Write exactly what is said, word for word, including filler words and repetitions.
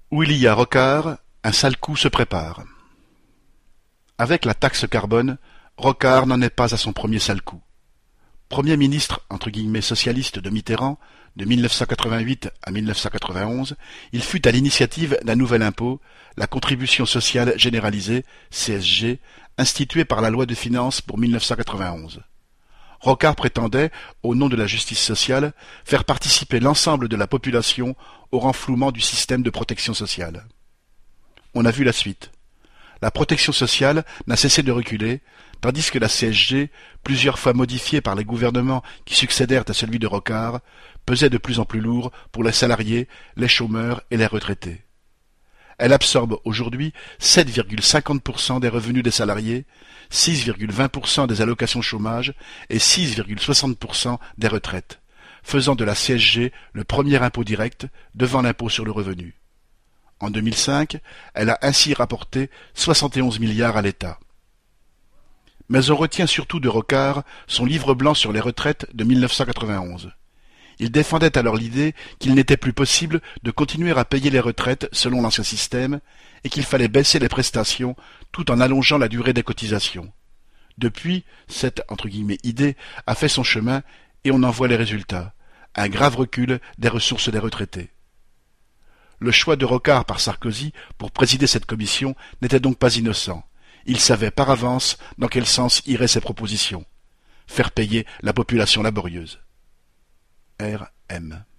Où il y a Rocard, un sale coup se prépare. Avec la taxe carbone, Rocard n'en est pas à son premier sale coup. Premier ministre entre guillemets socialiste de Mitterrand, de mille neuf cent quatre-vingt-huit à mille neuf cent quatre-vingt-onze, il fut à l'initiative d'un nouvel impôt, la contribution sociale généralisée, C S G, instituée par la loi de finances pour mille neuf cent quatre-vingt-onze. Rocard prétendait, au nom de la justice sociale, faire participer l'ensemble de la population au renflouement du système de protection sociale. On a vu la suite. La protection sociale n'a cessé de reculer, tandis que la C S G, plusieurs fois modifiée par les gouvernements qui succédèrent à celui de Rocard, pesait de plus en plus lourd pour les salariés, les chômeurs et les retraités. Elle absorbe aujourd'hui sept virgule cinquante pour cent des revenus des salariés, six virgule vingt pour cent des allocations chômage et six virgule soixante pour cent des retraites, faisant de la C S G le premier impôt direct devant l'impôt sur le revenu. En deux mille cinq, elle a ainsi rapporté soixante et onze milliards à l'État. Mais on retient surtout de Rocard son livre blanc sur les retraites de mille neuf cent quatre-vingt-onze. Il défendait alors l'idée qu'il n'était plus possible de continuer à payer les retraites selon l'ancien système et qu'il fallait baisser les prestations tout en allongeant la durée des cotisations. Depuis, cette entre guillemets idée a fait son chemin et on en voit les résultats, un grave recul des ressources des retraités. Le choix de Rocard par Sarkozy pour présider cette commission n'était donc pas innocent. Il savait par avance dans quel sens iraient ses propositions. Faire payer la population laborieuse. R M